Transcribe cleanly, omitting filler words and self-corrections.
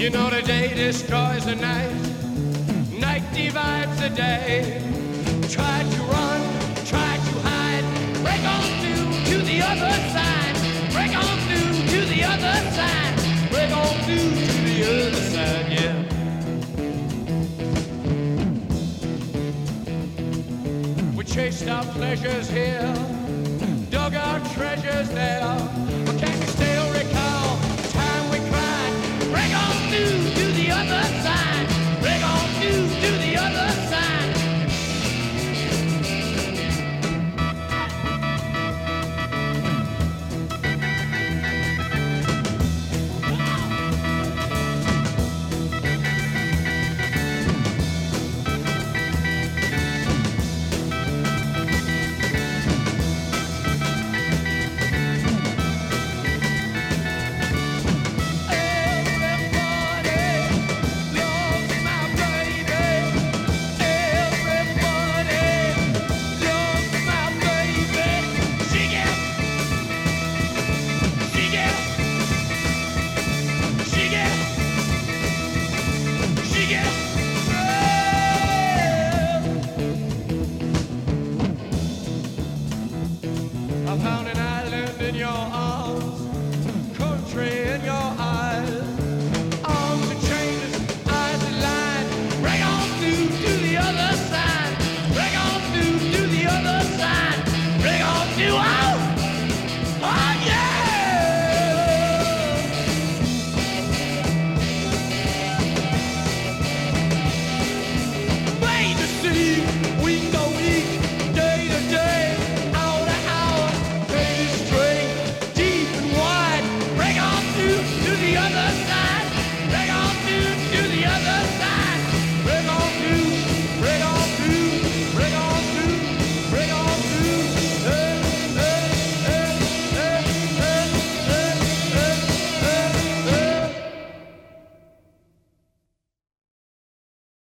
You know the day destroys the night, night divides the day. Try to run, try to hide, break on through to the other side, break on through to the other side, break on through to the other side, yeah. We chased our pleasures here, dug our treasures there.